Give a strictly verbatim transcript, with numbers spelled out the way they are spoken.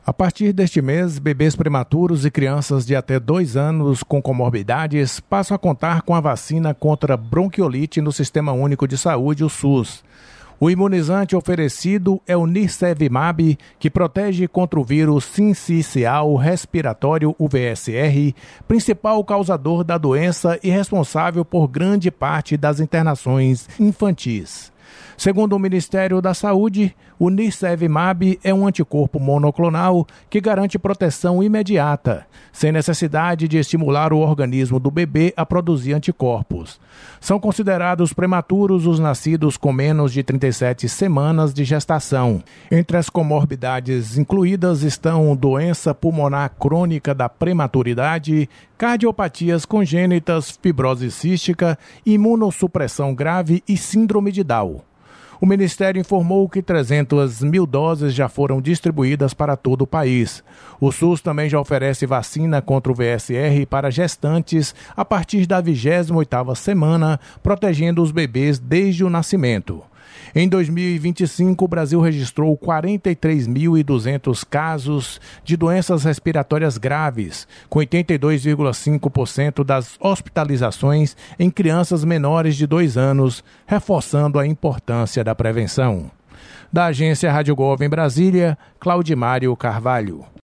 A partir deste mês, bebês prematuros e crianças de até dois anos com comorbidades passam a contar com a vacina contra bronquiolite no Sistema Único de Saúde, o SUS. O imunizante oferecido é o Nirsevimab, que protege contra o vírus sincicial respiratório U V S R, principal causador da doença e responsável por grande parte das internações infantis. Segundo o Ministério da Saúde, o Nirsevimab é um anticorpo monoclonal que garante proteção imediata, sem necessidade de estimular o organismo do bebê a produzir anticorpos. São considerados prematuros os nascidos com menos de trinta e sete semanas de gestação. Entre as comorbidades incluídas estão doença pulmonar crônica da prematuridade, cardiopatias congênitas, fibrose cística, imunossupressão grave e síndrome de Down. O Ministério informou que trezentas mil doses já foram distribuídas para todo o país. O SUS também já oferece vacina contra o V S R para gestantes a partir da vigésima oitava semana, protegendo os bebês desde o nascimento. Em dois mil e vinte e cinco, o Brasil registrou quarenta e três mil e duzentos casos de doenças respiratórias graves, com oitenta e dois vírgula cinco por cento das hospitalizações em crianças menores de dois anos, reforçando a importância da prevenção. Da agência Rádio Gov em Brasília, Claudimário Carvalho.